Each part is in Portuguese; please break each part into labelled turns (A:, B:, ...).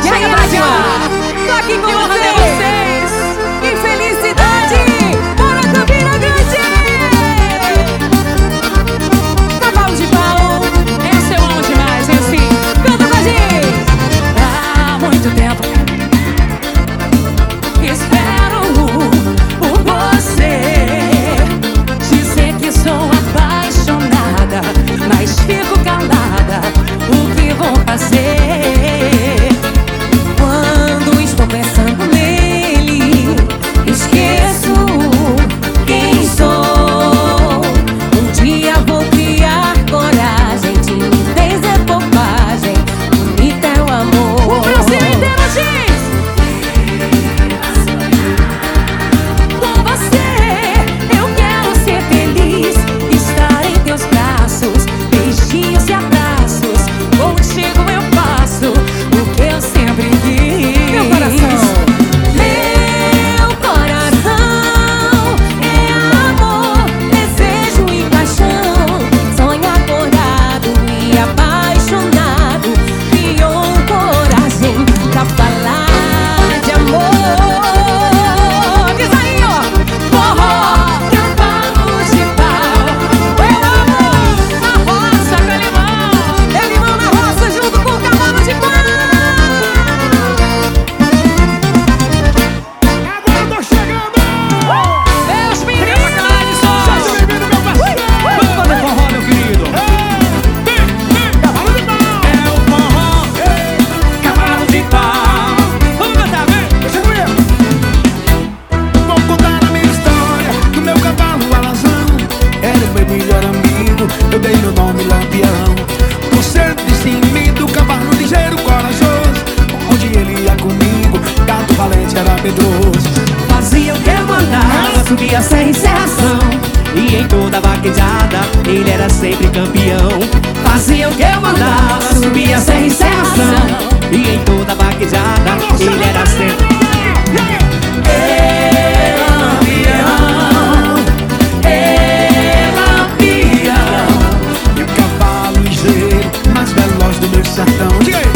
A: Chega pra cima! Tô aqui com vocês! Que felicidade! Bora, Campina Grande! Cavalo de pau! Essa eu amo demais, assim! Canta com a gente! Há muito tempo espero por você. Dizer que sou apaixonada, mas fico calada. O que vou fazer? Quando estou pensando nele, esqueço quem sou. Um dia vou criar coragem, timidez é bobagem, bonita é o amor. O Brasil inteiro diz: com você eu quero ser feliz, estar em teus braços, beijinhos e abraços. Contigo eu faço o que eu sempre quis. Meu coração, meu coração é amor, desejo e paixão. Sonho acordado e apaixonado, criou coragem pra falar de amor. Diz aí, ó, forró, cavalo de pau. Eu amo a roça com limão, é limão na roça junto com o cavalo de pau.
B: Agora eu tô chegando!
A: Meus meninos!
B: Seja bem-vindo, meu parceiro!
C: Vamos fazer forró, meu querido.
B: Cavalo de pau!
C: É o forró, cavalo de pau. Vamos cantar, vem.
B: Deixa comigo! Vou contar a minha história do meu cavalo alazão. Era o meu melhor amigo, eu dei o nome Lampião. Por ser destemido, cavalo ligeiro, corajoso. Onde ele ia comigo, gato valente era medroso.
C: Fazia o que eu mandava, subia sem encerração. E em toda vaquejada, ele era sempre campeão. Fazia o que eu mandava, subia sem encerração. E em toda vaquejada, ele era sempre campeão.
B: E o cavalo ligeiro, mais veloz do meu sertão. Diga aí!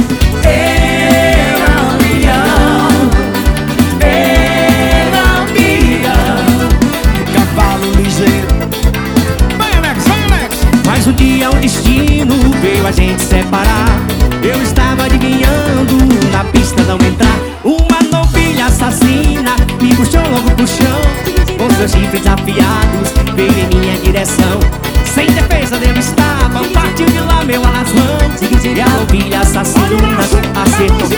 B: O cavalo ligeiro. Vai, Alex, vai, Alex!
C: Mas um dia o destino veio a gente separar. Eu estava adivinhando na pista não entrar. Uma novilha assassina me puxou logo pro chão. Com seus chifres afiados veio em minha direção. Sem defesa eu estava, partiu de lá meu alazão. E a novilha assassina acertou.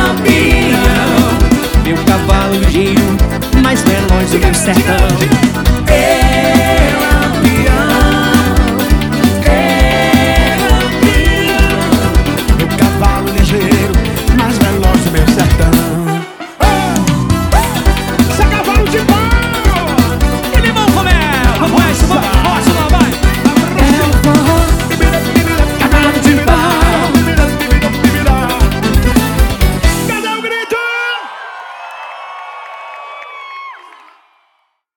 C: Lampião, meu cavalo ligeiro, mais veloz do meu sertão.